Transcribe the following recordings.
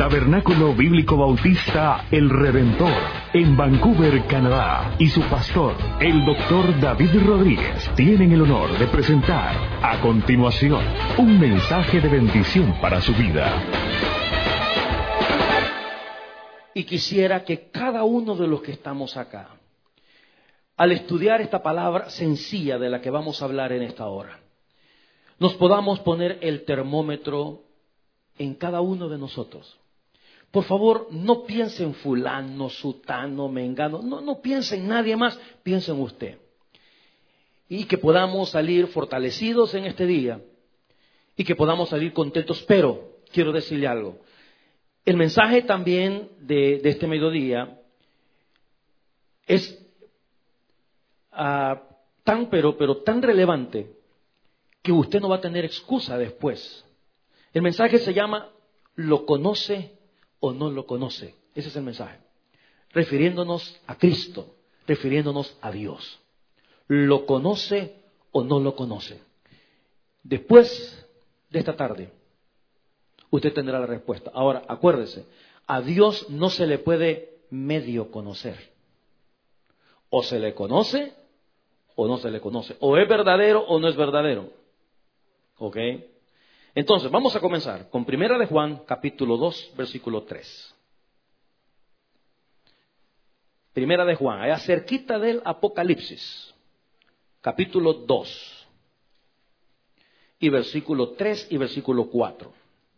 Tabernáculo Bíblico Bautista El Redentor, en Vancouver, Canadá, y su pastor, el Dr. David Rodríguez, tienen el honor de presentar a continuación un mensaje de bendición para su vida. Y quisiera que cada uno de los que estamos acá, al estudiar esta palabra sencilla de la que vamos a hablar en esta hora, nos podamos poner el termómetro en cada uno de nosotros. Por favor, no piense en fulano, sutano, mengano, no piense en nadie más, piense en usted. Y que podamos salir fortalecidos en este día y que podamos salir contentos. Pero quiero decirle algo. El mensaje también de este mediodía es tan relevante que usted no va a tener excusa después. El mensaje se llama ¿lo conoce o no lo conoce? Ese es el mensaje. Refiriéndonos a Cristo, refiriéndonos a Dios. ¿Lo conoce o no lo conoce? Después de esta tarde, usted tendrá la respuesta. Ahora, acuérdese, a Dios no se le puede medio conocer. O se le conoce o no se le conoce. O es verdadero o no es verdadero. ¿Ok? Entonces, vamos a comenzar con Primera de Juan, capítulo 2, versículo 3. Primera de Juan, allá cerquita del Apocalipsis, capítulo 2, y versículo 3 y versículo 4.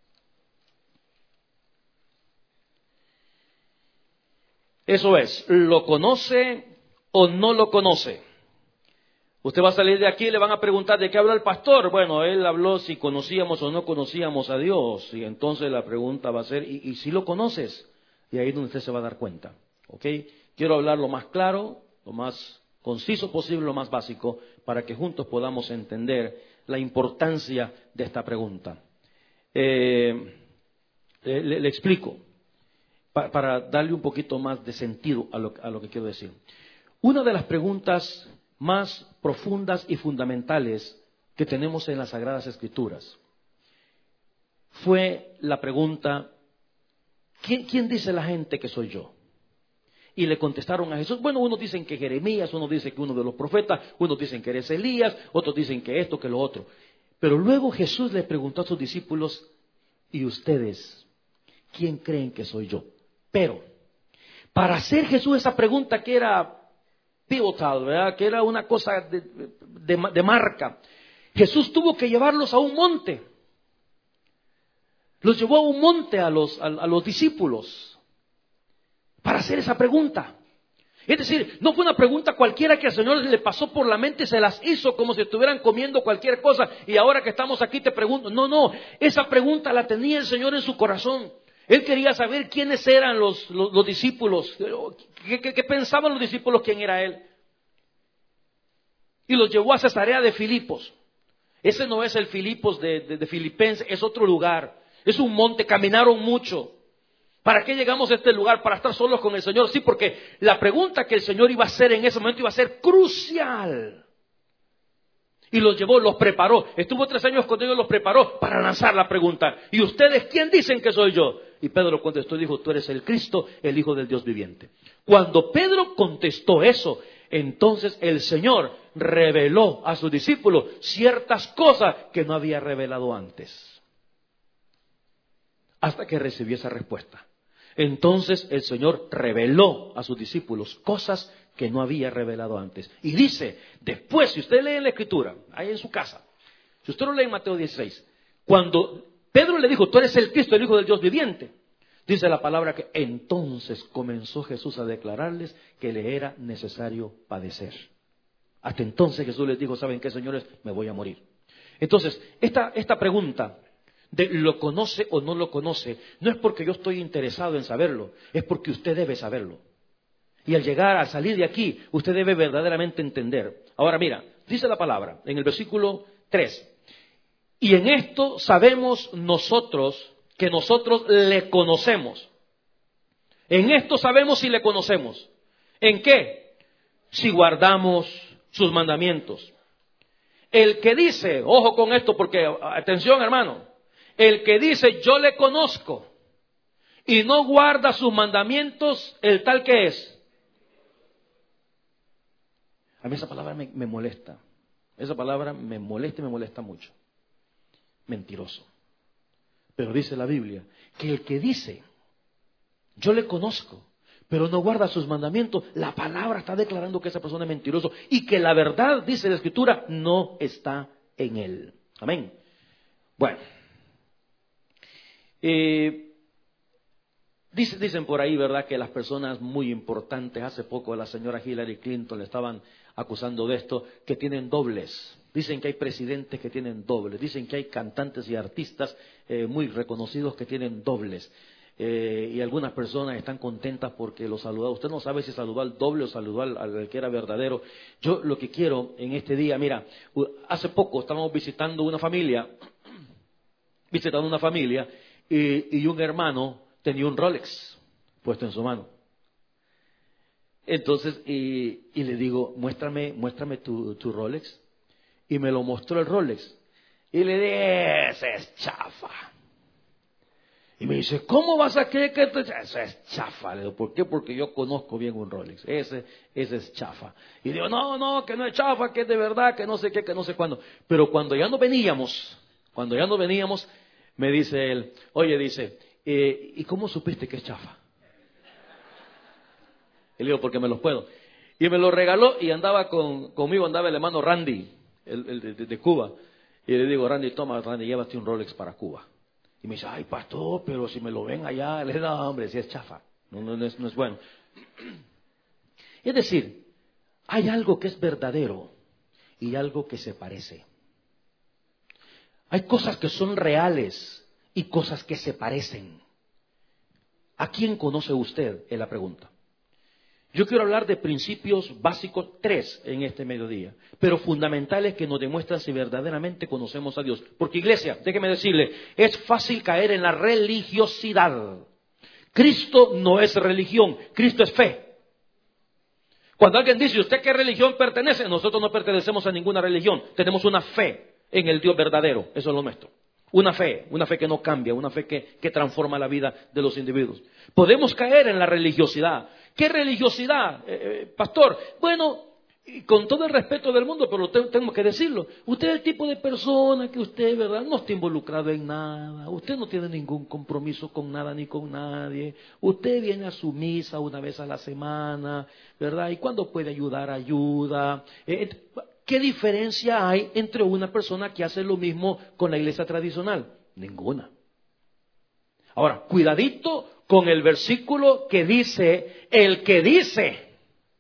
Eso es, ¿lo conoce o no lo conoce? Usted va a salir de aquí y le van a preguntar ¿de qué habla el pastor? Bueno, él habló si conocíamos o no conocíamos a Dios. Y entonces la pregunta va a ser, ¿y si lo conoces? Y ahí es donde usted se va a dar cuenta. ¿Ok? Quiero hablar lo más claro, lo más conciso posible, lo más básico, para que juntos podamos entender la importancia de esta pregunta. Le explico, para darle un poquito más de sentido a lo que quiero decir. Una de las preguntas más profundas y fundamentales que tenemos en las Sagradas Escrituras fue la pregunta, ¿quién dice la gente que soy yo? Y le contestaron a Jesús, bueno, unos dicen que Jeremías, unos dicen que uno de los profetas, unos dicen que eres Elías, otros dicen que esto, que lo otro. Pero luego Jesús le preguntó a sus discípulos, ¿y ustedes quién creen que soy yo? Pero para hacer Jesús esa pregunta que era pivotal, ¿verdad? Que era una cosa de marca, Jesús tuvo que llevarlos a un monte. Los llevó a un monte a los discípulos para hacer esa pregunta. Es decir, no fue una pregunta cualquiera que al Señor le pasó por la mente y se las hizo como si estuvieran comiendo cualquier cosa. Y ahora que estamos aquí te pregunto. No, esa pregunta la tenía el Señor en su corazón. Él quería saber quiénes eran los discípulos, qué pensaban los discípulos, quién era Él. Y los llevó a Cesarea de Filipos. Ese no es el Filipos de Filipenses, es otro lugar. Es un monte, caminaron mucho. ¿Para qué llegamos a este lugar? Para estar solos con el Señor. Sí, porque la pregunta que el Señor iba a hacer en ese momento iba a ser crucial. Y los llevó, los preparó. Estuvo 3 años con ellos, los preparó para lanzar la pregunta. ¿Y ustedes quién dicen que soy yo? Y Pedro contestó y dijo, tú eres el Cristo, el Hijo del Dios viviente. Cuando Pedro contestó eso, entonces el Señor reveló a sus discípulos ciertas cosas que no había revelado antes. Hasta que recibió esa respuesta. Entonces el Señor reveló a sus discípulos cosas que no había revelado antes. Y dice, después, si usted lee en la Escritura, ahí en su casa, si usted lo lee en Mateo 16, cuando Pedro le dijo, tú eres el Cristo, el Hijo del Dios viviente, dice la palabra que entonces comenzó Jesús a declararles que le era necesario padecer. Hasta entonces Jesús les dijo, ¿saben qué, señores? Me voy a morir. Entonces, esta pregunta de lo conoce o no lo conoce, no es porque yo estoy interesado en saberlo, es porque usted debe saberlo. Y al llegar, al salir de aquí, usted debe verdaderamente entender. Ahora mira, dice la palabra en el versículo 3. Y en esto sabemos nosotros que nosotros le conocemos. En esto sabemos si le conocemos. ¿En qué? Si guardamos sus mandamientos. El que dice, ojo con esto porque, atención hermano, el que dice yo le conozco y no guarda sus mandamientos, ¿el tal que es? A mí esa palabra me molesta. Esa palabra me molesta y me molesta mucho. Mentiroso. Pero dice la Biblia que el que dice, yo le conozco, pero no guarda sus mandamientos, la palabra está declarando que esa persona es mentiroso y que la verdad, dice la Escritura, no está en él. Amén. Bueno. Dicen por ahí, ¿verdad?, que las personas muy importantes, hace poco a la señora Hillary Clinton le estaban acusando de esto, que tienen dobles. Dicen que hay presidentes que tienen dobles. Dicen que hay cantantes y artistas muy reconocidos que tienen dobles. Y algunas personas están contentas porque lo saludó. Usted no sabe si saludó al doble o saludó al que era verdadero. Yo lo que quiero en este día, mira, hace poco estábamos visitando una familia y un hermano tenía un Rolex puesto en su mano. Entonces, y le digo, muéstrame tu Rolex. Y me lo mostró el Rolex. Y le dije, ese es chafa. Y me dice, ¿cómo vas a creer que eso es chafa? Le digo, ¿por qué? Porque yo conozco bien un Rolex. Ese es chafa. Y digo, no, que no es chafa, que es de verdad, que no sé qué, que no sé cuándo. Pero cuando ya no veníamos, me dice él, oye, dice, ¿y cómo supiste que es chafa? Y le digo, porque me los puedo. Y me lo regaló y conmigo andaba el hermano Randy, el de Cuba. Y le digo, Randy, llévate un Rolex para Cuba. Y me dice, ay, pastor, pero si me lo ven allá, le digo, no, hombre, si es chafa, no es bueno. Es decir, hay algo que es verdadero y algo que se parece. Hay cosas que son reales y cosas que se parecen. ¿A quién conoce usted? Es la pregunta. Yo quiero hablar de principios básicos, 3 en este mediodía, pero fundamentales que nos demuestran si verdaderamente conocemos a Dios. Porque, iglesia, déjeme decirle, es fácil caer en la religiosidad. Cristo no es religión, Cristo es fe. Cuando alguien dice, ¿usted qué religión pertenece? Nosotros no pertenecemos a ninguna religión, tenemos una fe en el Dios verdadero, eso es lo nuestro. Una fe que no cambia, una fe que transforma la vida de los individuos. Podemos caer en la religiosidad. ¿Qué religiosidad, pastor? Bueno, con todo el respeto del mundo, pero tengo que decirlo. Usted es el tipo de persona que usted, ¿verdad?, no está involucrado en nada. Usted no tiene ningún compromiso con nada ni con nadie. Usted viene a su misa una vez a la semana, ¿verdad? Y cuando puede ayudar, ayuda. ¿Qué diferencia hay entre una persona que hace lo mismo con la iglesia tradicional? Ninguna. Ahora, cuidadito con el versículo que dice, el que dice.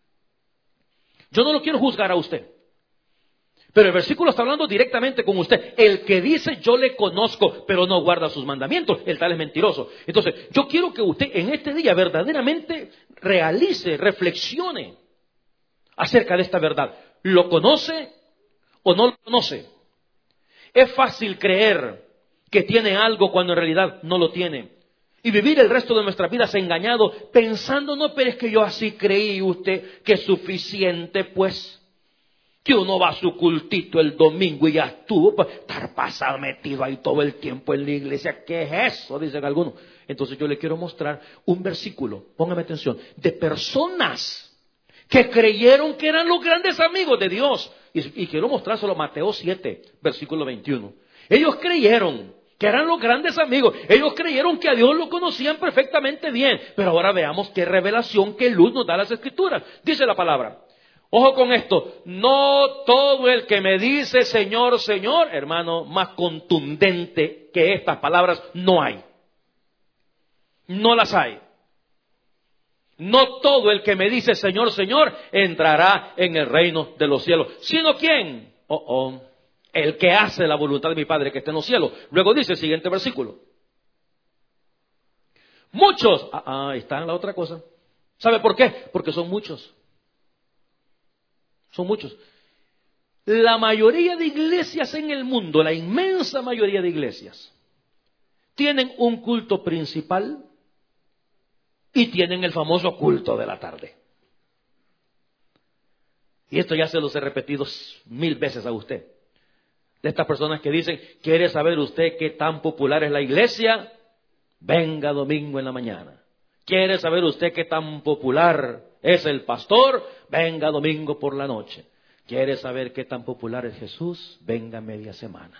Yo no lo quiero juzgar a usted, pero el versículo está hablando directamente con usted. El que dice, yo le conozco, pero no guarda sus mandamientos, el tal es mentiroso. Entonces, yo quiero que usted en este día verdaderamente reflexione acerca de esta verdad. ¿Lo conoce o no lo conoce? Es fácil creer que tiene algo cuando en realidad no lo tiene. Y vivir el resto de nuestras vidas engañado, pensando, no, pero es que yo así creí, usted, que es suficiente, pues, que uno va a su cultito el domingo y ya estuvo, pues, estar pasado metido ahí todo el tiempo en la iglesia. ¿Qué es eso?, dicen algunos. Entonces yo le quiero mostrar un versículo, póngame atención, de personas que creyeron que eran los grandes amigos de Dios. Y quiero mostrárselo, Mateo 7, versículo 21. Ellos creyeron que eran los grandes amigos. Ellos creyeron que a Dios lo conocían perfectamente bien. Pero ahora veamos qué revelación, qué luz nos da las Escrituras. Dice la palabra. Ojo con esto. No todo el que me dice Señor, Señor, hermano, más contundente que estas palabras no hay. No las hay. No todo el que me dice Señor, Señor, entrará en el reino de los cielos. ¿Sino quién? El que hace la voluntad de mi Padre que está en los cielos. Luego dice el siguiente versículo. Muchos. Ahí está la otra cosa. ¿Sabe por qué? Porque son muchos. Son muchos. La mayoría de iglesias en el mundo, la inmensa mayoría de iglesias, tienen un culto principal y tienen el famoso culto de la tarde. Y esto ya se los he repetido 1000 veces a usted. De estas personas que dicen, ¿quiere saber usted qué tan popular es la iglesia? venga domingo en la mañana. ¿Quiere saber usted qué tan popular es el pastor? Venga domingo por la noche. ¿Quiere saber qué tan popular es Jesús? Venga media semana.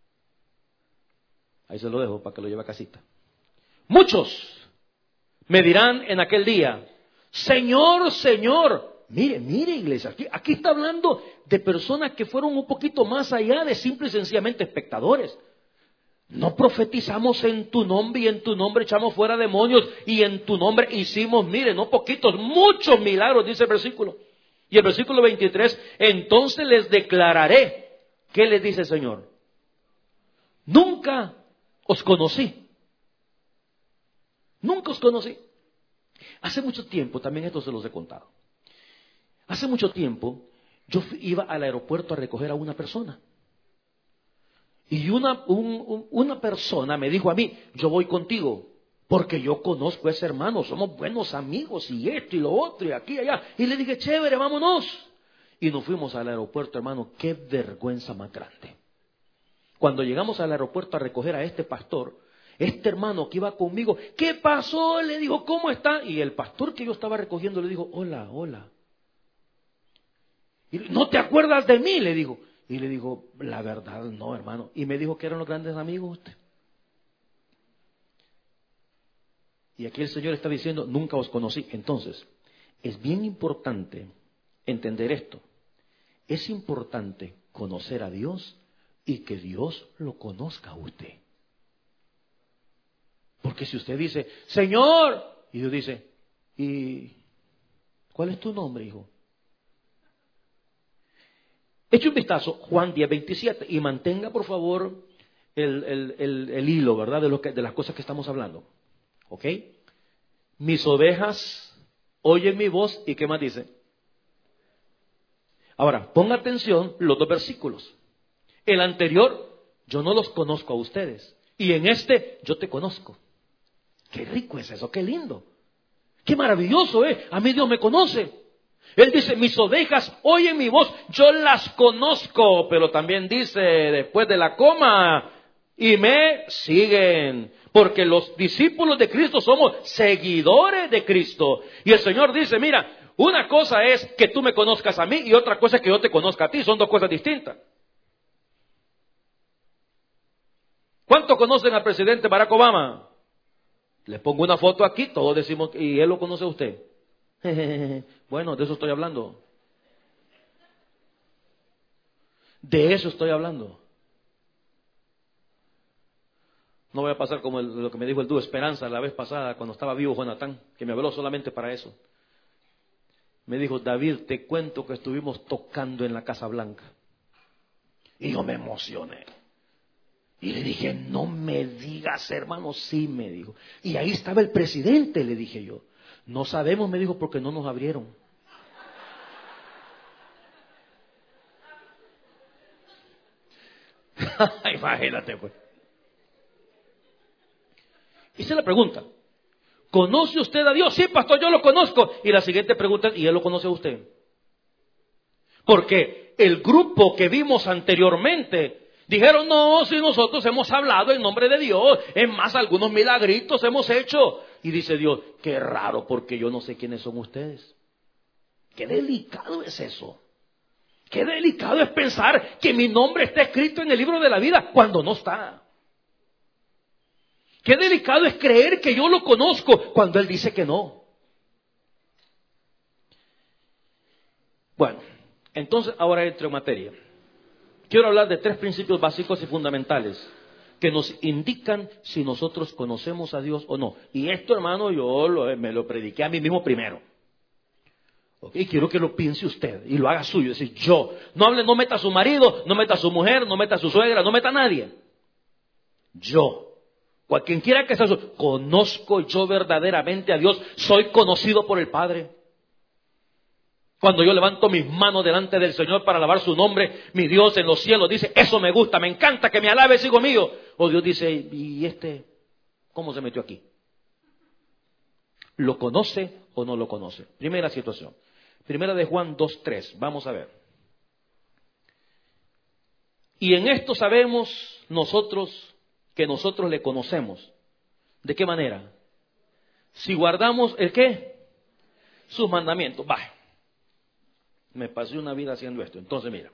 Ahí se lo dejo para que lo lleve a casita. Muchos me dirán en aquel día, Señor, Señor. Mire, iglesia, aquí está hablando de personas que fueron un poquito más allá de simple y sencillamente espectadores. No profetizamos en tu nombre y en tu nombre echamos fuera demonios y en tu nombre hicimos, mire, no poquitos, muchos milagros, dice el versículo. Y el versículo 23, entonces les declararé, ¿qué les dice el Señor? Nunca os conocí. Nunca os conocí. Hace mucho tiempo, también esto se los he contado. Hace mucho tiempo yo iba al aeropuerto a recoger a una persona. Y una persona me dijo a mí, yo voy contigo, porque yo conozco a ese hermano, somos buenos amigos, y esto y lo otro, y aquí y allá. Y le dije, chévere, vámonos. Y nos fuimos al aeropuerto, hermano, qué vergüenza más grande. Cuando llegamos al aeropuerto a recoger a este pastor, este hermano que iba conmigo, ¿qué pasó? Le dijo, ¿cómo está? Y el pastor que yo estaba recogiendo le dijo, hola, hola. Y, ¿no te acuerdas de mí? Le dijo. Y le dijo, la verdad, no, hermano. Y me dijo que eran los grandes amigos usted. Y aquí el Señor está diciendo, nunca os conocí. Entonces, es bien importante entender esto. Es importante conocer a Dios y que Dios lo conozca a usted. Porque si usted dice, Señor, y Dios dice, ¿y cuál es tu nombre, hijo? Eche un vistazo, Juan 10:27, y mantenga por favor el hilo, ¿verdad? De las cosas que estamos hablando. ¿Ok? Mis ovejas oyen mi voz, ¿y qué más dice? Ahora, ponga atención los dos versículos. El anterior, yo no los conozco a ustedes. Y en este, yo te conozco. Qué rico es eso, qué lindo. Qué maravilloso, ¿eh? A mí Dios me conoce. Él dice, mis ovejas oyen mi voz, yo las conozco, pero también dice después de la coma, y me siguen, porque los discípulos de Cristo somos seguidores de Cristo. Y el Señor dice, mira, una cosa es que tú me conozcas a mí y otra cosa es que yo te conozca a ti, son dos cosas distintas. ¿Cuántos conocen al presidente Barack Obama? Les pongo una foto aquí, todos decimos, ¿y él lo conoce a usted? Bueno, de eso estoy hablando. De eso estoy hablando. No voy a pasar como lo que me dijo el dúo Esperanza la vez pasada cuando estaba vivo Jonathan, que me habló solamente para eso. Me dijo, David, te cuento que estuvimos tocando en la Casa Blanca. Y yo me emocioné. Y le dije, no me digas, hermano. Sí, me dijo. Y ahí estaba el presidente, le dije yo. No sabemos, me dijo, porque no nos abrieron. Imagínate, pues. Hice la pregunta, ¿conoce usted a Dios? Sí, pastor, yo lo conozco. Y la siguiente pregunta es, ¿y él lo conoce a usted? Porque el grupo que vimos anteriormente dijeron, no, si nosotros hemos hablado en nombre de Dios, es más, algunos milagritos hemos hecho. Y dice Dios, qué raro, porque yo no sé quiénes son ustedes. Qué delicado es eso. Qué delicado es pensar que mi nombre está escrito en el libro de la vida cuando no está. Qué delicado es creer que yo lo conozco cuando Él dice que no. Bueno, entonces ahora entro en materia. Quiero hablar de 3 principios básicos y fundamentales que nos indican si nosotros conocemos a Dios o no. Y esto, hermano, me lo prediqué a mí mismo primero. Y quiero que lo piense usted y lo haga suyo. Es decir, yo. No meta a su marido, no meta a su mujer, no meta a su suegra, no meta a nadie. Yo. Quien quiera que sea eso, conozco yo verdaderamente a Dios, soy conocido por el Padre. Cuando yo levanto mis manos delante del Señor para alabar su nombre, mi Dios en los cielos dice, eso me gusta, me encanta que me alabes, hijo mío. O Dios dice, ¿y este cómo se metió aquí? ¿Lo conoce o no lo conoce? Primera situación. Primera de Juan 2:3, vamos a ver. Y en esto sabemos nosotros que nosotros le conocemos, ¿De qué manera? Si guardamos ¿el qué? Sus mandamientos. Vaya, me pasé una vida haciendo esto. Entonces mira,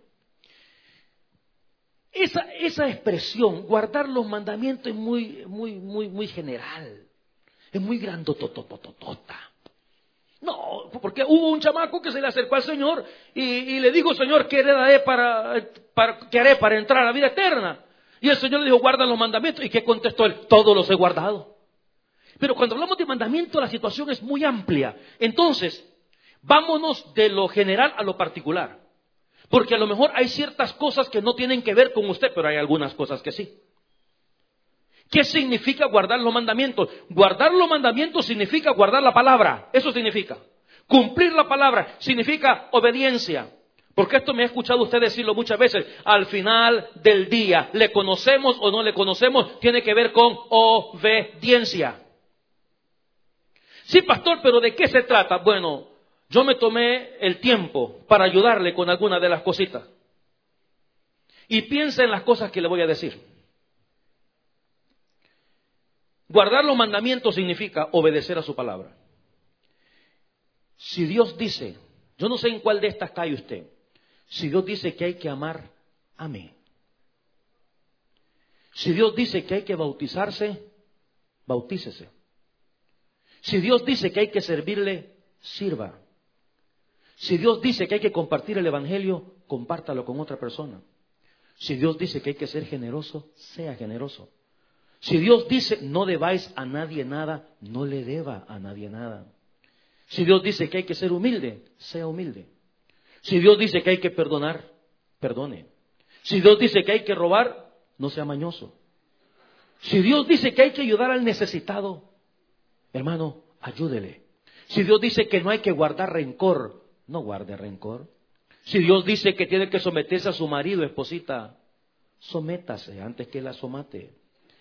esa expresión, guardar los mandamientos, es muy general. Es muy grandototototota. No, porque hubo un chamaco que se le acercó al Señor y le dijo: Señor, ¿qué haré para entrar a la vida eterna? Y el Señor le dijo: guarda los mandamientos. ¿Y qué contestó él? Todos los he guardado. Pero cuando hablamos de mandamientos, la situación es muy amplia. Entonces, vámonos de lo general a lo particular. Porque a lo mejor hay ciertas cosas que no tienen que ver con usted, pero hay algunas cosas que sí. ¿Qué significa guardar los mandamientos? Guardar los mandamientos significa guardar la palabra. Eso significa. Cumplir la palabra significa obediencia. Porque esto me ha escuchado usted decirlo muchas veces. Al final del día, le conocemos o no le conocemos, tiene que ver con obediencia. Sí, pastor, pero ¿de qué se trata? Bueno, yo me tomé el tiempo para ayudarle con alguna de las cositas. Y piensa en las cosas que le voy a decir. Guardar los mandamientos significa obedecer a su palabra. Si Dios dice, yo no sé en cuál de estas cae usted, si Dios dice que hay que amar, ame. Si Dios dice que hay que bautizarse, bautícese. Si Dios dice que hay que servirle, sirva. Si Dios dice que hay que compartir el evangelio, compártalo con otra persona. Si Dios dice que hay que ser generoso, sea generoso. Si Dios dice no debáis a nadie nada, no le deba a nadie nada. Si Dios dice que hay que ser humilde, sea humilde. Si Dios dice que hay que perdonar, perdone. Si Dios dice que hay que robar, no sea mañoso. Si Dios dice que hay que ayudar al necesitado, hermano, ayúdele. Si Dios dice que no hay que guardar rencor, no guarde rencor. Si Dios dice que tiene que someterse a su marido, esposita, sométase antes que la somate.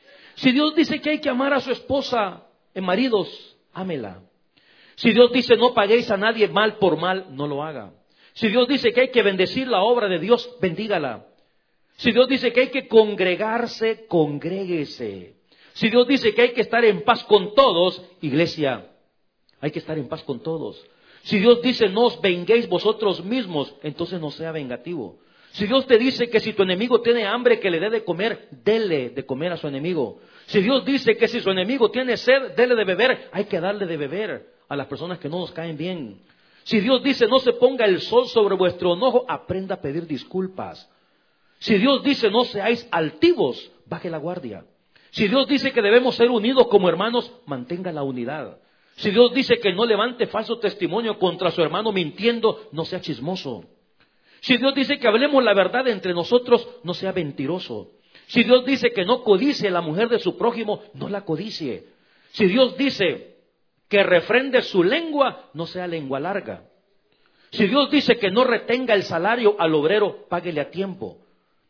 Si Dios dice que hay que amar a su esposa, maridos, ámela. Si Dios dice no paguéis a nadie mal por mal, no lo haga. Si Dios dice que hay que bendecir la obra de Dios, bendígala. Si Dios dice que hay que congregarse, congréguese. Si Dios dice que hay que estar en paz con todos, iglesia, hay que estar en paz con todos. Si Dios dice no os venguéis vosotros mismos, entonces no sea vengativo. Si Dios te dice que si tu enemigo tiene hambre, que le dé de comer, dele de comer a su enemigo. Si Dios dice que si su enemigo tiene sed, dele de beber, hay que darle de beber a las personas que no nos caen bien. Si Dios dice no se ponga el sol sobre vuestro enojo, aprenda a pedir disculpas. Si Dios dice no seáis altivos, baje la guardia. Si Dios dice que debemos ser unidos como hermanos, mantenga la unidad. Si Dios dice que no levante falso testimonio contra su hermano mintiendo, no sea chismoso. Si Dios dice que hablemos la verdad entre nosotros, no sea mentiroso. Si Dios dice que no codicie la mujer de su prójimo, no la codicie. Si Dios dice que refrende su lengua, no sea lengua larga. Si Dios dice que no retenga el salario al obrero, páguele a tiempo.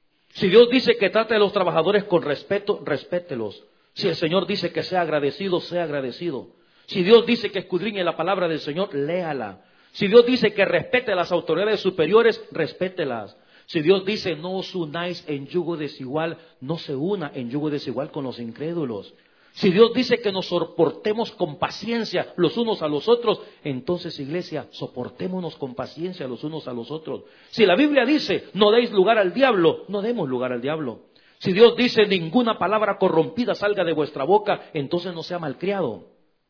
Si Dios dice que trate a los trabajadores con respeto, respételos. Si el Señor dice que sea agradecido, sea agradecido. Si Dios dice que escudriñe la palabra del Señor, léala. Si Dios dice que respete a las autoridades superiores, respételas. Si Dios dice no os unáis en yugo desigual, no se una en yugo desigual con los incrédulos. Si Dios dice que nos soportemos con paciencia los unos a los otros, entonces, iglesia, soportémonos con paciencia los unos a los otros. Si la Biblia dice no deis lugar al diablo, no demos lugar al diablo. Si Dios dice ninguna palabra corrompida salga de vuestra boca, entonces no sea malcriado.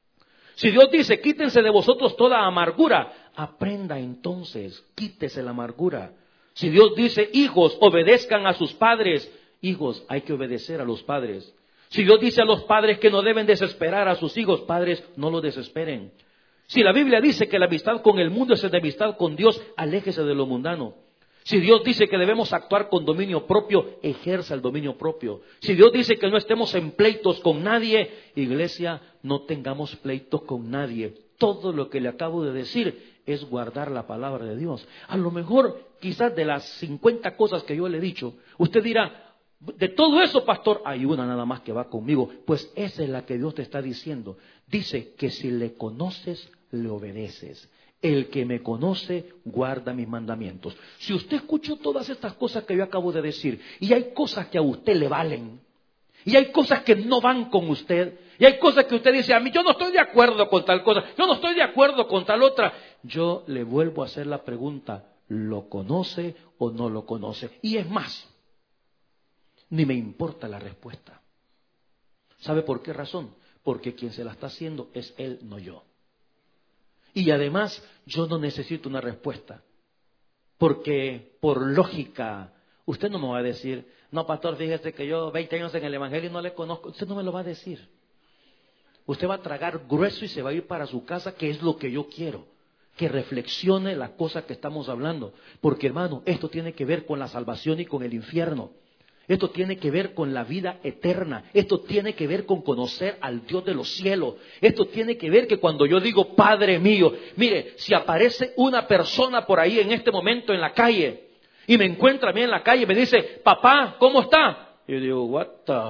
Si Dios dice quítense de vosotros toda amargura, aprenda entonces, quítese la amargura. Si Dios dice hijos obedezcan a sus padres, hijos hay que obedecer a los padres. Si Dios dice a los padres que no deben desesperar a sus hijos, padres no los desesperen. Si la Biblia dice que la amistad con el mundo es enemistad con Dios, aléjese de lo mundano. Si Dios dice que debemos actuar con dominio propio, ejerza el dominio propio. Si Dios dice que no estemos en pleitos con nadie, iglesia, no tengamos pleitos con nadie. Todo lo que le acabo de decir es guardar la palabra de Dios. A lo mejor, quizás de las 50 cosas que yo le he dicho, usted dirá, de todo eso, pastor, hay una nada más que va conmigo. Pues esa es la que Dios te está diciendo. Dice que si le conoces, le obedeces. El que me conoce, guarda mis mandamientos. Si usted escuchó todas estas cosas que yo acabo de decir, y hay cosas que a usted le valen, y hay cosas que no van con usted, Y hay cosas que usted dice, a mí yo no estoy de acuerdo con tal cosa, yo no estoy de acuerdo con tal otra. Yo le vuelvo a hacer la pregunta, ¿lo conoce o no lo conoce? Y es más, ni me importa la respuesta. ¿Sabe por qué razón? Porque quien se la está haciendo es él, no yo. Y además, yo no necesito una respuesta. Porque por lógica, usted no me va a decir, no, pastor, fíjese que yo 20 años en el Evangelio y no le conozco. Usted no me lo va a decir. Usted va a tragar grueso y se va a ir para su casa, que es lo que yo quiero. Que reflexione las cosas que estamos hablando. Porque, hermano, esto tiene que ver con la salvación y con el infierno. Esto tiene que ver con la vida eterna. Esto tiene que ver con conocer al Dios de los cielos. Esto tiene que ver que cuando yo digo Padre mío, mire, si aparece una persona por ahí en este momento en la calle y me encuentra a mí en la calle y me dice, papá, ¿cómo está? Y yo digo, what the...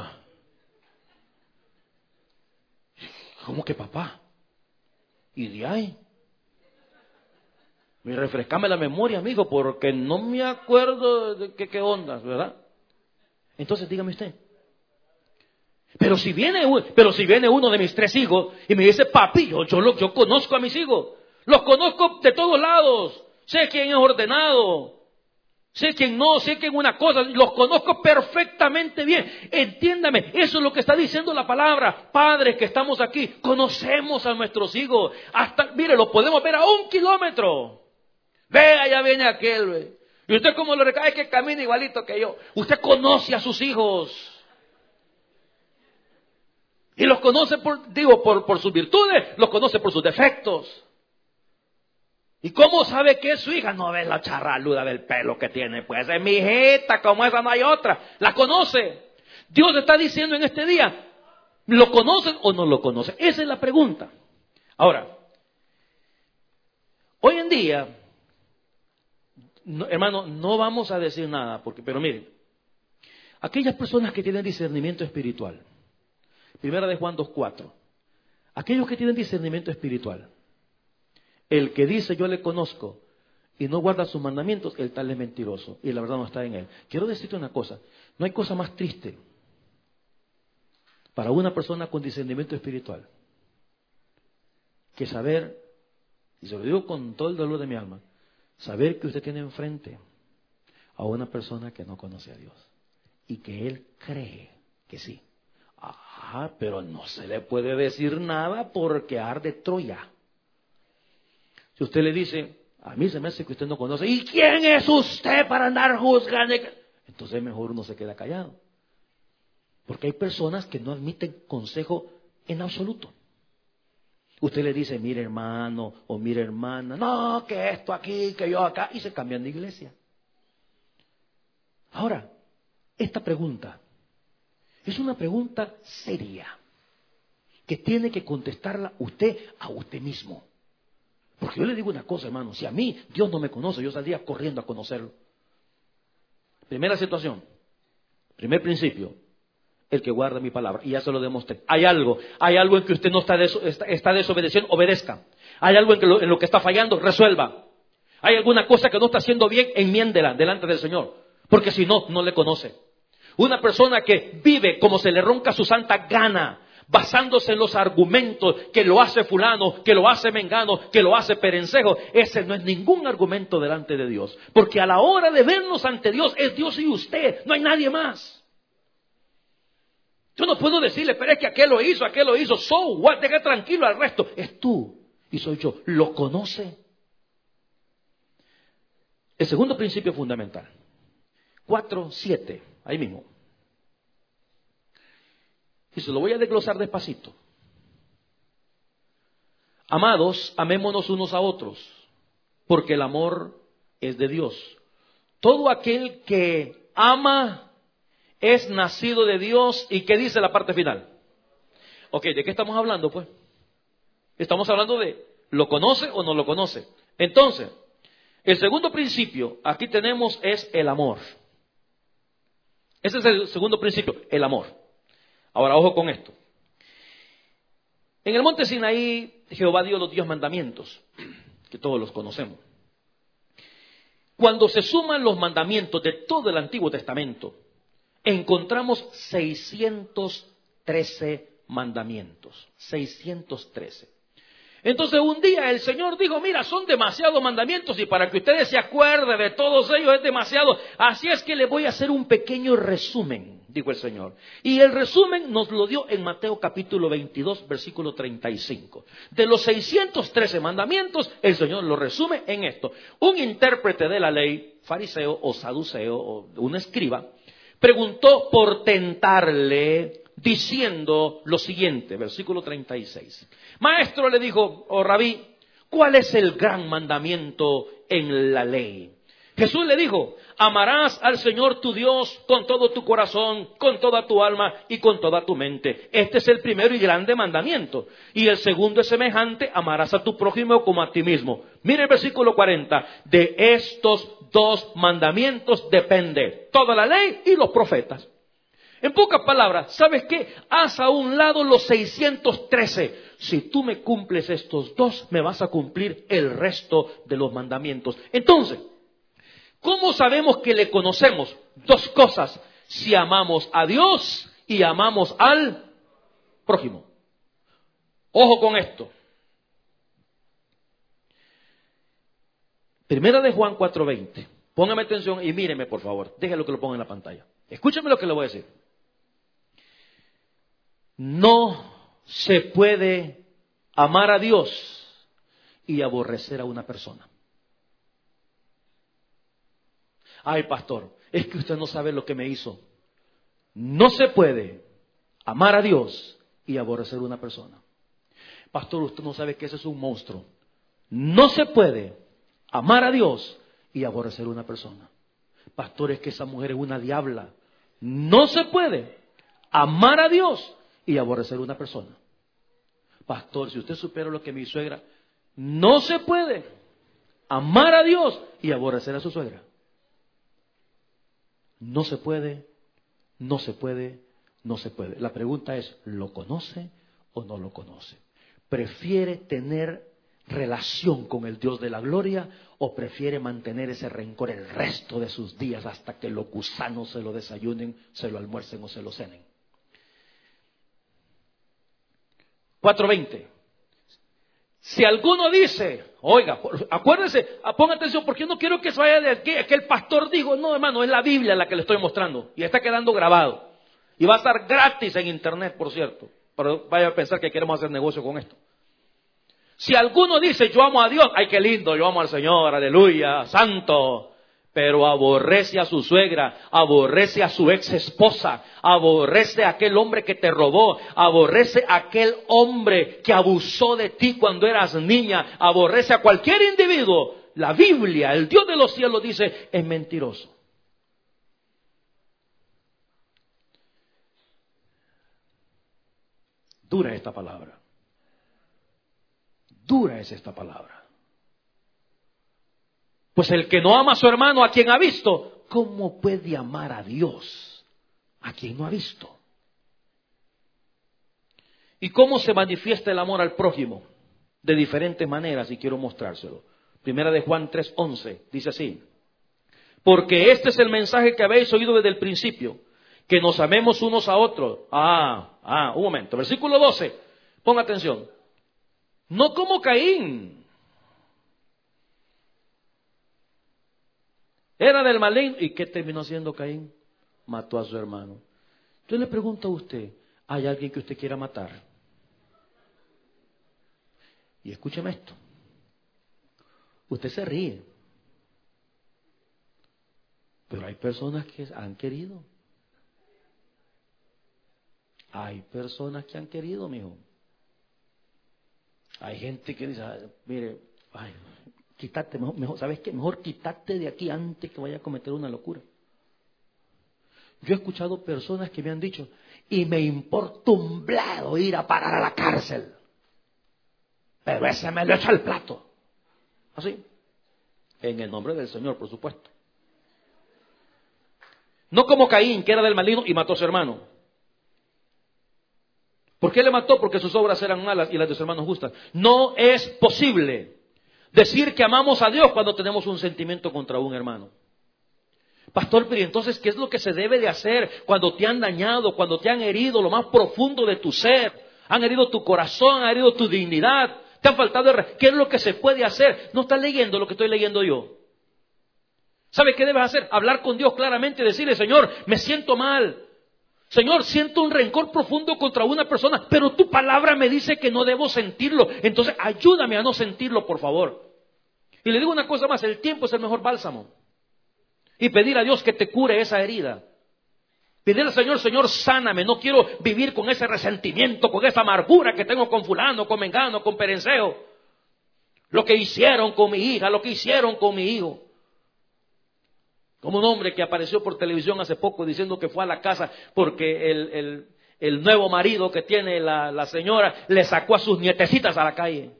¿Cómo que papá? ¿Y de ahí? Me refrescame la memoria, amigo, porque no me acuerdo de qué ondas, ¿verdad? Entonces dígame usted. Pero si viene uno de mis 3 hijos y me dice, papi, yo conozco a mis hijos. Los conozco de todos lados. Sé quién es ordenado. Sé quién no, sé quién una cosa. Los conozco perfectamente bien. Entiéndame, eso es lo que está diciendo la palabra. Padres que estamos aquí, conocemos a nuestros hijos. Hasta, mire, los podemos ver a 1 kilómetro. Vea, ya viene aquel, ve. Y usted como lo recae que camina igualito que yo. Usted conoce a sus hijos. Y los conoce por sus virtudes, los conoce por sus defectos. ¿Y cómo sabe que es su hija? No ve la charraluda del pelo que tiene. Pues es mi hijita, como esa no hay otra. La conoce. Dios está diciendo en este día, ¿lo conocen o no lo conocen? Esa es la pregunta. Ahora, hoy en día... No, hermano, no vamos a decir nada, pero miren, aquellas personas que tienen discernimiento espiritual, 1 de Juan 2:4, aquellos que tienen discernimiento espiritual, el que dice yo le conozco y no guarda sus mandamientos, el tal es mentiroso y la verdad no está en él. Quiero decirte una cosa, no hay cosa más triste para una persona con discernimiento espiritual que saber, y se lo digo con todo el dolor de mi alma, saber que usted tiene enfrente a una persona que no conoce a Dios y que él cree que sí. Pero no se le puede decir nada porque arde Troya. Si usted le dice, a mí se me hace que usted no conoce, ¿y quién es usted para andar juzgando? Entonces mejor uno se queda callado. Porque hay personas que no admiten consejo en absoluto. Usted le dice, mire hermano o mire hermana, no, que esto aquí, que yo acá, y se cambian de iglesia. Ahora, esta pregunta es una pregunta seria, que tiene que contestarla usted a usted mismo. Porque yo le digo una cosa, hermano, si a mí Dios no me conoce, yo saldría corriendo a conocerlo. Primera situación, primer principio. El que guarda mi palabra, y ya se lo demostré. Hay algo en que usted no está desobedeciendo, obedezca. Hay algo en lo que está fallando, resuelva. Hay alguna cosa que no está haciendo bien, enmiéndela delante del Señor. Porque si no, no le conoce. Una persona que vive como se le ronca su santa gana, basándose en los argumentos que lo hace fulano, que lo hace mengano, que lo hace perencejo, ese no es ningún argumento delante de Dios. Porque a la hora de vernos ante Dios, es Dios y usted, no hay nadie más. Yo no puedo decirle, pero es que aquel lo hizo, so what, deja tranquilo al resto. Es tú y soy yo. ¿Lo conoce? El segundo principio fundamental. 4:7, ahí mismo. Y se lo voy a desglosar despacito. Amados, amémonos unos a otros, porque el amor es de Dios. Todo aquel que ama es nacido de Dios. ¿Y qué dice la parte final? Ok, ¿de qué estamos hablando pues? Estamos hablando de ¿lo conoce o no lo conoce? Entonces, el segundo principio aquí tenemos es el amor. Ese es el segundo principio, el amor. Ahora, ojo con esto. En el monte Sinaí, Jehová dio los 10 mandamientos, que todos los conocemos. Cuando se suman los mandamientos de todo el Antiguo Testamento, encontramos 613 mandamientos. 613. Entonces un día el Señor dijo, mira, son demasiados mandamientos y para que ustedes se acuerden de todos ellos es demasiado. Así es que les voy a hacer un pequeño resumen, dijo el Señor. Y el resumen nos lo dio en Mateo capítulo 22, versículo 35. De los 613 mandamientos, el Señor lo resume en esto. Un intérprete de la ley, fariseo o saduceo o un escriba, preguntó por tentarle, diciendo lo siguiente, versículo 36. Maestro, le dijo, o rabí, ¿cuál es el gran mandamiento en la ley? Jesús le dijo, amarás al Señor tu Dios con todo tu corazón, con toda tu alma y con toda tu mente. Este es el primero y grande mandamiento. Y el segundo es semejante, amarás a tu prójimo como a ti mismo. Mire el versículo 40, de estos dos mandamientos depende toda la ley y los profetas. En pocas palabras, ¿sabes qué? Haz a un lado los 613. Si tú me cumples estos dos, me vas a cumplir el resto de los mandamientos. Entonces, ¿cómo sabemos que le conocemos? Dos cosas. Si amamos a Dios y amamos al prójimo. Ojo con esto. Primera de Juan 4:20. Póngame atención y míreme, por favor. Déjelo que lo ponga en la pantalla. Escúchame lo que le voy a decir. No se puede amar a Dios y aborrecer a una persona. Ay, pastor, es que usted no sabe lo que me hizo. No se puede amar a Dios y aborrecer a una persona. Pastor, usted no sabe que ese es un monstruo. No se puede amar a Dios y aborrecer a una persona. Pastor, es que esa mujer es una diabla. No se puede amar a Dios y aborrecer a una persona. Pastor, si usted supiera lo que mi suegra, no se puede amar a Dios y aborrecer a su suegra. No se puede, no se puede, no se puede. La pregunta es, ¿lo conoce o no lo conoce? ¿Prefiere tener relación con el Dios de la gloria o prefiere mantener ese rencor el resto de sus días hasta que los gusanos se lo desayunen, se lo almuercen o se lo cenen? 4:20. Si alguno dice, oiga, acuérdense, ponga atención, porque yo no quiero que se vaya de aquí, que el pastor dijo, no hermano, es la Biblia la que le estoy mostrando y está quedando grabado y va a estar gratis en internet, por cierto, pero vaya a pensar que queremos hacer negocio con esto. Si alguno dice, yo amo a Dios, ay qué lindo, yo amo al Señor, aleluya, santo, pero aborrece a su suegra, aborrece a su ex esposa, aborrece a aquel hombre que te robó, aborrece a aquel hombre que abusó de ti cuando eras niña, aborrece a cualquier individuo. La Biblia, el Dios de los cielos dice, es mentiroso. Dura esta palabra. Dura es esta palabra. Pues el que no ama a su hermano, a quien ha visto, ¿cómo puede amar a Dios a quien no ha visto? ¿Y cómo se manifiesta el amor al prójimo? De diferentes maneras, y quiero mostrárselo. Primera de Juan 3:11 dice así: porque este es el mensaje que habéis oído desde el principio, que nos amemos unos a otros. Un momento, versículo 12, ponga atención. No como Caín. Era del maligno. ¿Y qué terminó haciendo Caín? Mató a su hermano. Yo le pregunto a usted, ¿hay alguien que usted quiera matar? Y escúcheme esto. Usted se ríe. Pero hay personas que han querido. Hay personas que han querido, mijo. Hay gente que dice, mire, quítate, mejor, ¿sabes qué? Mejor quítate de aquí antes que vaya a cometer una locura. Yo he escuchado personas que me han dicho, y me importa un bledo ir a parar a la cárcel, pero ese me lo echa al plato. Así, en el nombre del Señor, por supuesto. No como Caín, que era del maligno y mató a su hermano. ¿Por qué le mató? Porque sus obras eran malas y las de sus hermanos justas. No es posible decir que amamos a Dios cuando tenemos un sentimiento contra un hermano. Pastor, pero entonces, ¿qué es lo que se debe de hacer cuando te han dañado, cuando te han herido lo más profundo de tu ser? Han herido tu corazón, han herido tu dignidad, te han faltado ¿qué es lo que se puede hacer? No estás leyendo lo que estoy leyendo yo. ¿Sabe qué debes hacer? Hablar con Dios claramente y decirle, Señor, me siento mal. Señor, siento un rencor profundo contra una persona, pero tu palabra me dice que no debo sentirlo. Entonces, ayúdame a no sentirlo, por favor. Y le digo una cosa más, el tiempo es el mejor bálsamo. Y pedir a Dios que te cure esa herida. Pedir al Señor, Señor, sáname. No quiero vivir con ese resentimiento, con esa amargura que tengo con fulano, con mengano, con perenceo. Lo que hicieron con mi hija, lo que hicieron con mi hijo. Como un hombre que apareció por televisión hace poco diciendo que fue a la casa porque el nuevo marido que tiene la señora le sacó a sus nietecitas a la calle.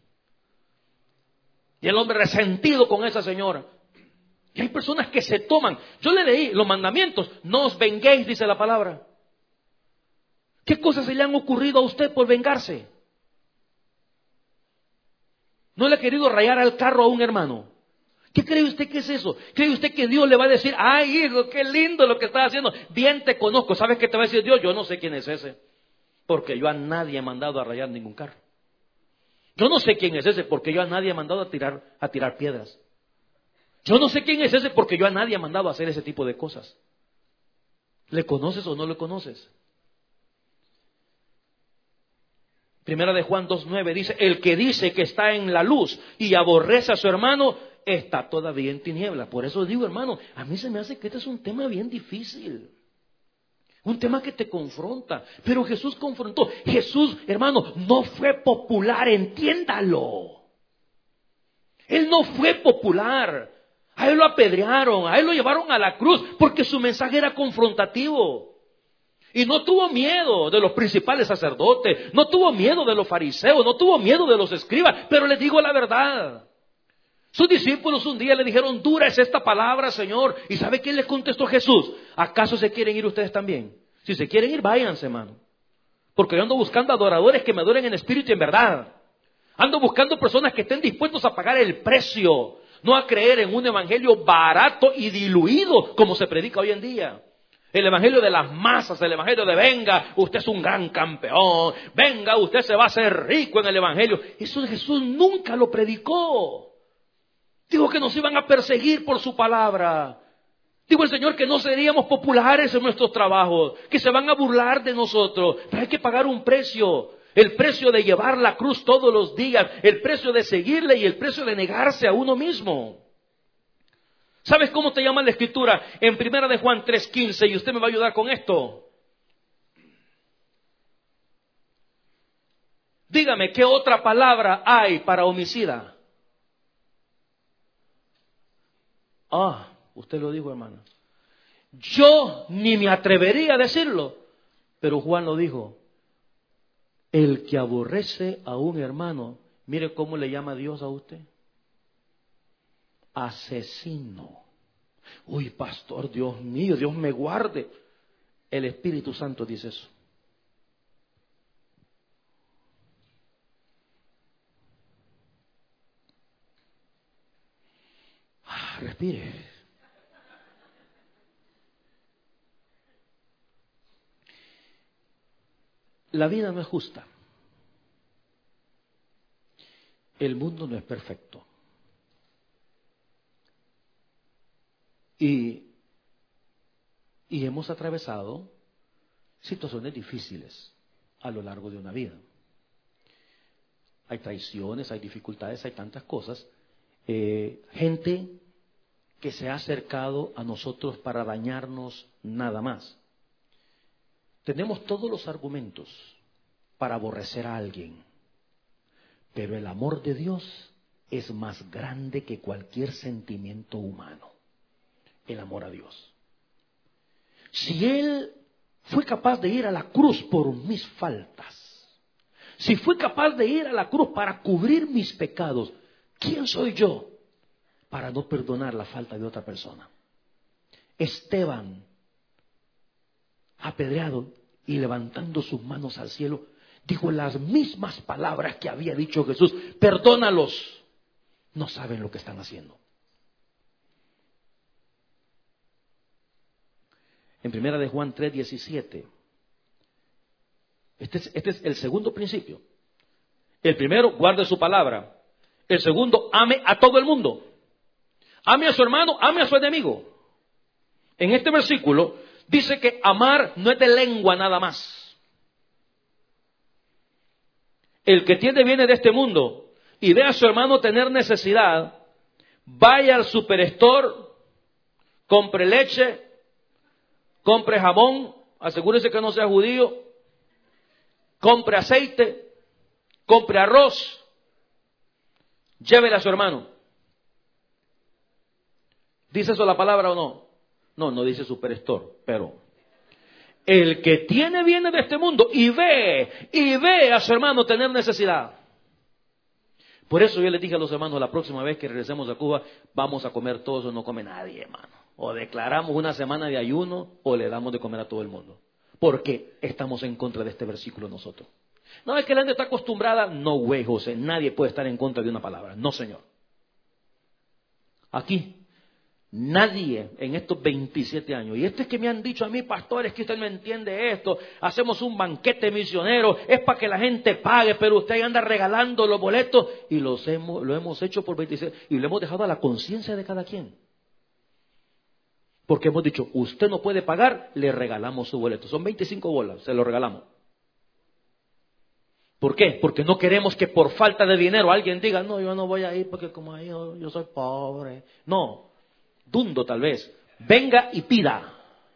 Y el hombre resentido con esa señora. Y hay personas que se toman. Yo le leí los mandamientos. No os venguéis, dice la palabra. ¿Qué cosas se le han ocurrido a usted por vengarse? ¿No le ha querido rayar al carro a un hermano? ¿Qué cree usted que es eso? ¿Cree usted que Dios le va a decir, ay hijo, qué lindo lo que estás haciendo? Bien te conozco. ¿Sabes qué te va a decir Dios? Yo no sé quién es ese. Porque yo a nadie he mandado a rayar ningún carro. Yo no sé quién es ese porque yo a nadie he mandado a tirar piedras. Yo no sé quién es ese porque yo a nadie he mandado a hacer ese tipo de cosas. ¿Le conoces o no le conoces? Primera de Juan 2:9 dice, el que dice que está en la luz y aborrece a su hermano, está todavía en tinieblas. Por eso digo, hermano, a mí se me hace que este es un tema bien difícil. Un tema que te confronta. Pero Jesús confrontó. Jesús, hermano, no fue popular, entiéndalo. Él no fue popular. A él lo apedrearon, a él lo llevaron a la cruz porque su mensaje era confrontativo. Y no tuvo miedo de los principales sacerdotes, no tuvo miedo de los fariseos, no tuvo miedo de los escribas, pero les digo la verdad. Sus discípulos un día le dijeron, dura es esta palabra, Señor. ¿Y sabe qué le contestó Jesús? ¿Acaso se quieren ir ustedes también? Si se quieren ir, váyanse, hermano. Porque yo ando buscando adoradores que me adoren en espíritu y en verdad. Ando buscando personas que estén dispuestos a pagar el precio, no a creer en un evangelio barato y diluido como se predica hoy en día. El evangelio de las masas, el evangelio de venga, usted es un gran campeón, venga, usted se va a hacer rico en el evangelio. Eso Jesús nunca lo predicó. Dijo que nos iban a perseguir por su palabra. Dijo el Señor que no seríamos populares en nuestros trabajos, que se van a burlar de nosotros, pero hay que pagar un precio. El precio de llevar la cruz todos los días, el precio de seguirle y el precio de negarse a uno mismo. ¿Sabes cómo te llama la Escritura? En Primera de Juan 3:15, y usted me va a ayudar con esto. Dígame, ¿qué otra palabra hay para homicida? Usted lo dijo, hermano. Yo ni me atrevería a decirlo, pero Juan lo dijo. El que aborrece a un hermano, mire cómo le llama Dios a usted. Asesino. Uy, pastor, Dios mío, Dios me guarde. El Espíritu Santo dice eso. Respire. La vida no es justa. El mundo no es perfecto. Y hemos atravesado situaciones difíciles a lo largo de una vida. Hay traiciones, hay dificultades, hay tantas cosas. Gente que se ha acercado a nosotros para dañarnos nada más. Tenemos todos los argumentos para aborrecer a alguien, pero el amor de Dios es más grande que cualquier sentimiento humano. El amor a Dios. Si Él fue capaz de ir a la cruz por mis faltas, si fue capaz de ir a la cruz para cubrir mis pecados, ¿quién soy yo para no perdonar la falta de otra persona? Esteban, apedreado y levantando sus manos al cielo, dijo las mismas palabras que había dicho Jesús: perdónalos, no saben lo que están haciendo. En primera de Juan 3:17. Este es el segundo principio. El primero, guarde su palabra. El segundo, ame a todo el mundo. Ame a su hermano, ame a su enemigo. En este versículo dice que amar no es de lengua nada más. El que tiene bienes de este mundo y ve a su hermano tener necesidad, vaya al superstore, compre leche, compre jamón, asegúrese que no sea judío, compre aceite, compre arroz, llévele a su hermano. ¿Dice eso la palabra o no? No, no dice superstore, pero el que tiene bienes de este mundo y ve a su hermano tener necesidad. Por eso yo les dije a los hermanos, la próxima vez que regresemos a Cuba, vamos a comer todos o no come nadie, hermano. O declaramos una semana de ayuno o le damos de comer a todo el mundo. Porque estamos en contra de este versículo nosotros. No es que la gente está acostumbrada. No, güey, José, nadie puede estar en contra de una palabra. No, señor. Aquí, nadie en estos 27 años, y esto es que me han dicho a mí, pastores, que usted no entiende esto, hacemos un banquete misionero, es para que la gente pague, pero usted anda regalando los boletos, y lo hemos hecho por 26, y lo hemos dejado a la conciencia de cada quien. Porque hemos dicho, usted no puede pagar, le regalamos su boleto. Son 25 bolas, se lo regalamos. ¿Por qué? Porque no queremos que por falta de dinero alguien diga, no, yo no voy a ir porque como ahí yo soy pobre. No, dundo tal vez. Venga y pida.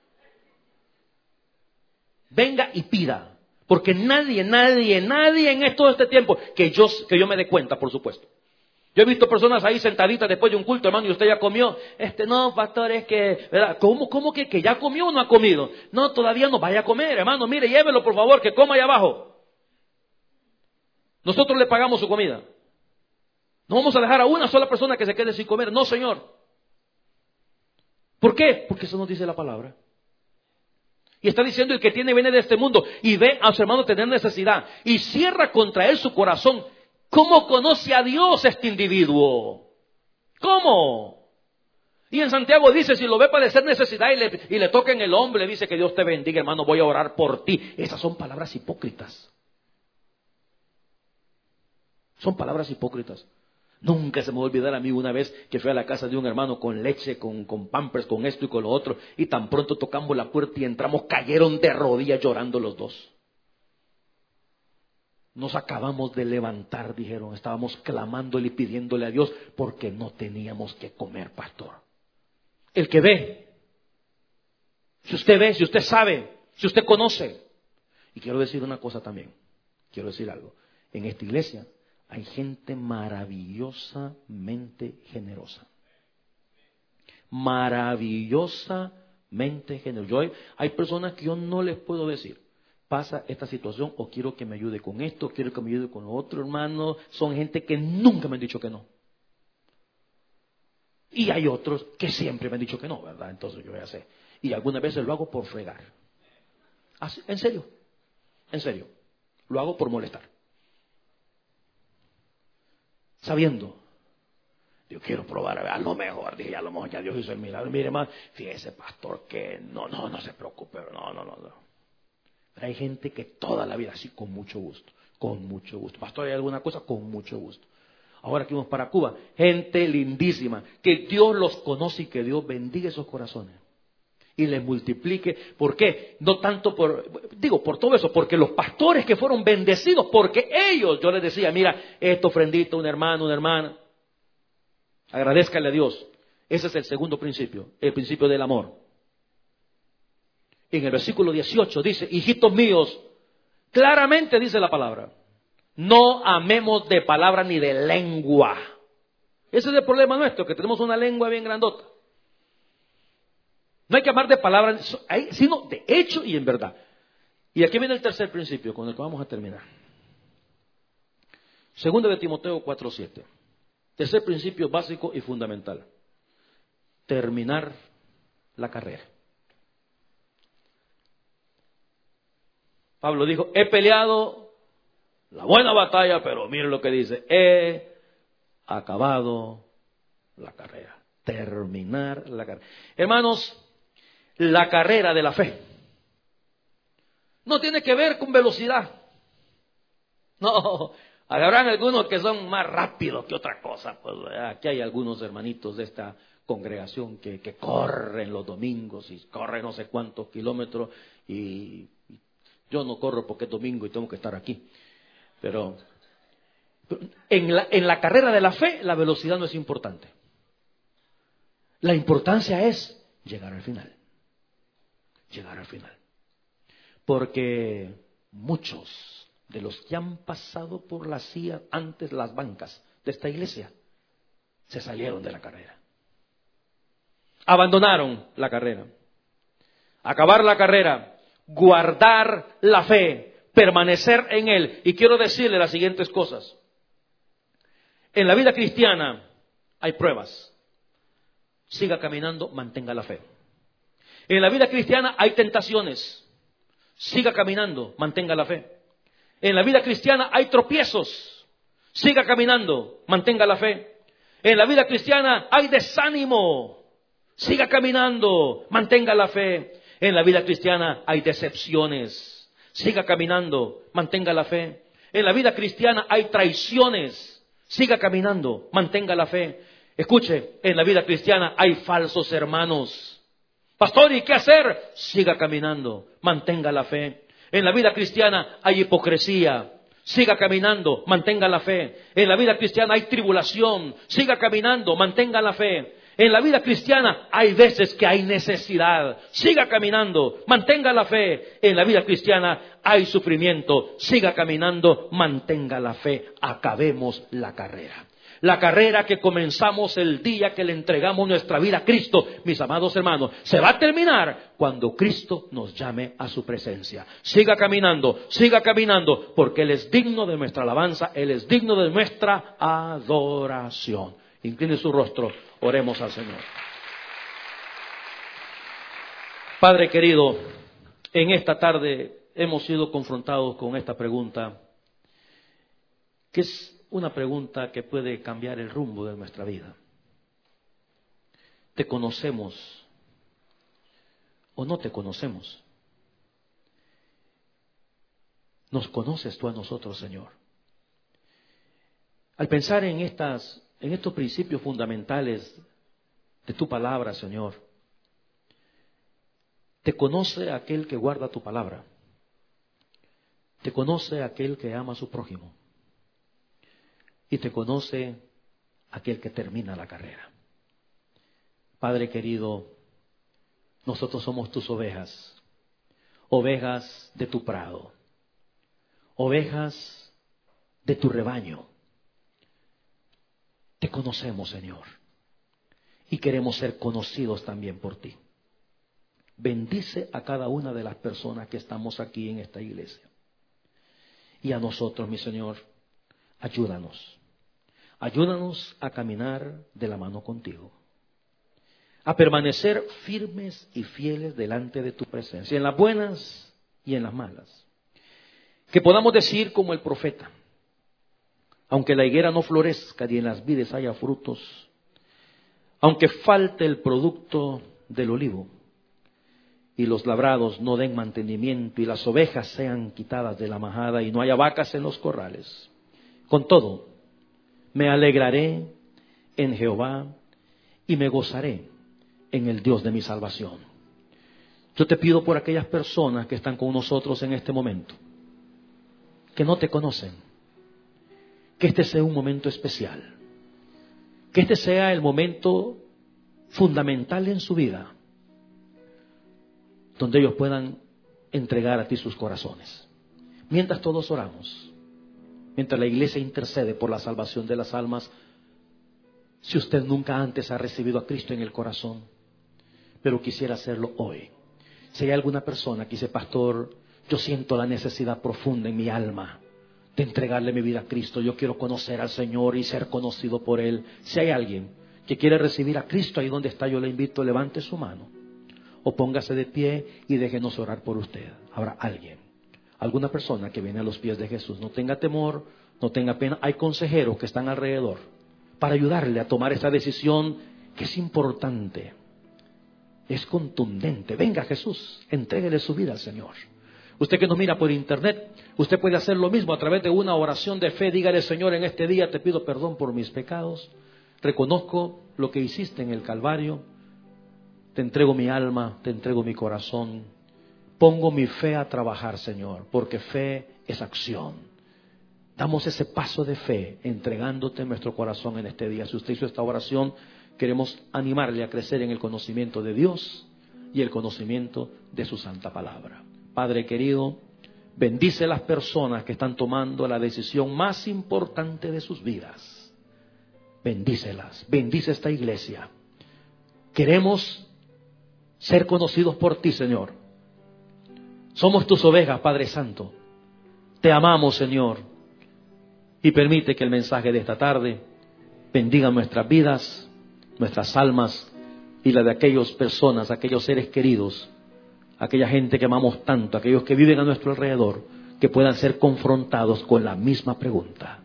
Venga y pida. Porque nadie en todo este tiempo, que yo me dé cuenta, por supuesto. Yo he visto personas ahí sentaditas después de un culto, hermano, y usted ya comió. No, pastor, es que, ¿verdad? ¿Cómo que ya comió o no ha comido? No, todavía no, vaya a comer, hermano, mire, llévelo por favor, que coma ahí abajo. Nosotros le pagamos su comida. No vamos a dejar a una sola persona que se quede sin comer, no, señor. ¿Por qué? Porque eso nos dice la palabra. Y está diciendo, el que tiene bienes de este mundo y ve a su hermano tener necesidad y cierra contra él su corazón, ¿cómo conoce a Dios este individuo? ¿Cómo? Y en Santiago dice, si lo ve padecer necesidad y le toca en el hombro, le dice que Dios te bendiga, hermano, voy a orar por ti. Esas son palabras hipócritas. Son palabras hipócritas. Nunca se me va a olvidar a mí una vez que fui a la casa de un hermano con leche, con pampers, con esto y con lo otro, y tan pronto tocamos la puerta y entramos, cayeron de rodillas llorando los dos. Nos acabamos de levantar, dijeron, estábamos clamándole y pidiéndole a Dios porque no teníamos que comer, pastor. El que ve, si usted sabe, si usted conoce. Y quiero decir una cosa también, quiero decir algo. En esta iglesia hay gente maravillosamente generosa. Maravillosamente generosa. Hay personas que yo no les puedo decir, pasa esta situación o quiero que me ayude con esto, quiero que me ayude con otro hermano. Son gente que nunca me han dicho que no. Y hay otros que siempre me han dicho que no, ¿verdad? Entonces yo voy a hacer. Y algunas veces lo hago por fregar. ¿Así? ¿En serio? En serio. Lo hago por molestar. Sabiendo, yo quiero probar, a lo mejor, dije, a lo mejor ya Dios hizo el milagro. Mire, más, fíjese, pastor, que no se preocupe, no. Pero hay gente que toda la vida, así, con mucho gusto. Pastor, ¿hay alguna cosa? Con mucho gusto. Ahora que vamos para Cuba, gente lindísima, que Dios los conoce y que Dios bendiga esos corazones. Y les multiplique. ¿Por qué? No tanto por todo eso, porque los pastores que fueron bendecidos, porque ellos, yo les decía, mira, esta ofrendita, un hermano, una hermana, agradézcale a Dios. Ese es el segundo principio, el principio del amor. En el versículo 18 dice, hijitos míos, claramente dice la palabra, no amemos de palabra ni de lengua. Ese es el problema nuestro, que tenemos una lengua bien grandota. No hay que amar de palabra, sino de hecho y en verdad. Y aquí viene el tercer principio, con el que vamos a terminar. Segundo de Timoteo 4:7. Tercer principio básico y fundamental. Terminar la carrera. Pablo dijo, he peleado la buena batalla, pero miren lo que dice, he acabado la carrera. Terminar la carrera. Hermanos, la carrera de la fe. No tiene que ver con velocidad. No, habrán algunos que son más rápidos que otra cosa. Pues aquí hay algunos hermanitos de esta congregación que corren los domingos y corren no sé cuántos kilómetros, y yo no corro porque es domingo y tengo que estar aquí. Pero en la carrera de la fe la velocidad no es importante. La importancia es llegar al final. Llegar al final. Porque muchos de los que han pasado por la silla antes las bancas de esta iglesia se salieron de la carrera. Abandonaron la carrera. Acabar la carrera, guardar la fe, permanecer en él. Y quiero decirle las siguientes cosas. En la vida cristiana hay pruebas. Siga caminando, mantenga la fe. En la vida cristiana hay tentaciones. Siga caminando, mantenga la fe. En la vida cristiana hay tropiezos. Siga caminando, mantenga la fe. En la vida cristiana hay desánimo. Siga caminando, mantenga la fe. En la vida cristiana hay decepciones. Siga caminando, mantenga la fe. En la vida cristiana hay traiciones. Siga caminando, mantenga la fe. Escuche, en la vida cristiana hay falsos hermanos. Pastor, ¿y qué hacer? Siga caminando, mantenga la fe. En la vida cristiana hay hipocresía. Siga caminando, mantenga la fe. En la vida cristiana hay tribulación. Siga caminando, mantenga la fe. En la vida cristiana hay veces que hay necesidad. Siga caminando, mantenga la fe. En la vida cristiana hay sufrimiento. Siga caminando, mantenga la fe. Acabemos la carrera. La carrera que comenzamos el día que le entregamos nuestra vida a Cristo, mis amados hermanos, se va a terminar cuando Cristo nos llame a su presencia. Siga caminando, porque Él es digno de nuestra alabanza, Él es digno de nuestra adoración. Incline su rostro, oremos al Señor. Padre querido, en esta tarde hemos sido confrontados con esta pregunta, que es una pregunta que puede cambiar el rumbo de nuestra vida. ¿Te conocemos o no te conocemos? ¿Nos conoces tú a nosotros, Señor? Al pensar en estos principios fundamentales de tu palabra, Señor, te conoce aquel que guarda tu palabra. Te conoce aquel que ama a su prójimo. Y te conoce aquel que termina la carrera. Padre querido, nosotros somos tus ovejas, ovejas de tu prado, ovejas de tu rebaño. Te conocemos, Señor, y queremos ser conocidos también por ti. Bendice a cada una de las personas que estamos aquí en esta iglesia. Y a nosotros, mi Señor, ayúdanos. Ayúdanos a caminar de la mano contigo, a permanecer firmes y fieles delante de tu presencia, en las buenas y en las malas. Que podamos decir como el profeta, aunque la higuera no florezca y en las vides haya frutos, aunque falte el producto del olivo y los labrados no den mantenimiento y las ovejas sean quitadas de la majada y no haya vacas en los corrales, con todo, me alegraré en Jehová y me gozaré en el Dios de mi salvación. Yo te pido por aquellas personas que están con nosotros en este momento, que no te conocen, que este sea un momento especial, que este sea el momento fundamental en su vida, donde ellos puedan entregar a ti sus corazones. Mientras todos oramos, mientras la iglesia intercede por la salvación de las almas, si usted nunca antes ha recibido a Cristo en el corazón, pero quisiera hacerlo hoy. Si hay alguna persona que dice, pastor, yo siento la necesidad profunda en mi alma de entregarle mi vida a Cristo, yo quiero conocer al Señor y ser conocido por Él. Si hay alguien que quiere recibir a Cristo, ahí donde está, yo le invito, levante su mano o póngase de pie y déjenos orar por usted. Habrá alguna persona que viene a los pies de Jesús. No tenga temor, no tenga pena. Hay consejeros que están alrededor para ayudarle a tomar esa decisión que es importante Es contundente. Venga Jesús, entréguele su vida al Señor. Usted que nos mira por internet, usted puede hacer lo mismo a través de una oración de fe. Dígale: Señor, en este día te pido perdón por mis pecados. Reconozco lo que hiciste en el Calvario. Te entrego mi alma, te entrego mi corazón. Pongo mi fe a trabajar, Señor, porque fe es acción. Damos ese paso de fe entregándote nuestro corazón en este día. Si usted hizo esta oración, queremos animarle a crecer en el conocimiento de Dios y el conocimiento de su santa palabra. Padre querido, bendice a las personas que están tomando la decisión más importante de sus vidas. Bendícelas, bendice esta iglesia. Queremos ser conocidos por ti, Señor. Somos tus ovejas, Padre Santo. Te amamos, Señor. Y permite que el mensaje de esta tarde bendiga nuestras vidas, nuestras almas y la de aquellas personas, aquellos seres queridos, aquella gente que amamos tanto, aquellos que viven a nuestro alrededor, que puedan ser confrontados con la misma pregunta: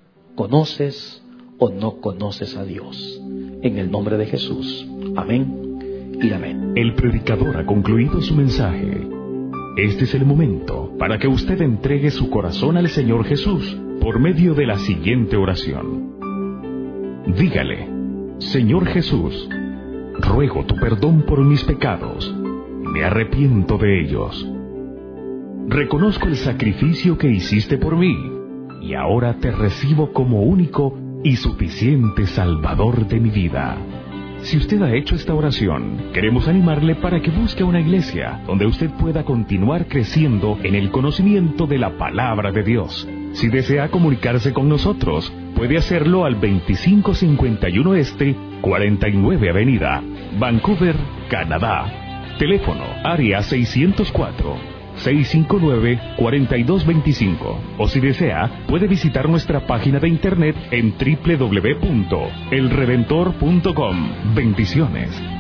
¿conoces o no conoces a Dios? En el nombre de Jesús. Amén y amén. El predicador ha concluido su mensaje. Este es el momento para que usted entregue su corazón al Señor Jesús por medio de la siguiente oración. Dígale: Señor Jesús, ruego tu perdón por mis pecados. Me arrepiento de ellos. Reconozco el sacrificio que hiciste por mí y ahora te recibo como único y suficiente Salvador de mi vida. Si usted ha hecho esta oración, queremos animarle para que busque una iglesia donde usted pueda continuar creciendo en el conocimiento de la palabra de Dios. Si desea comunicarse con nosotros, puede hacerlo al 2551 Este, 49 Avenida, Vancouver, Canadá. Teléfono: área 604-659-4225. O si desea, puede visitar nuestra página de internet en www.elredentor.com. Bendiciones.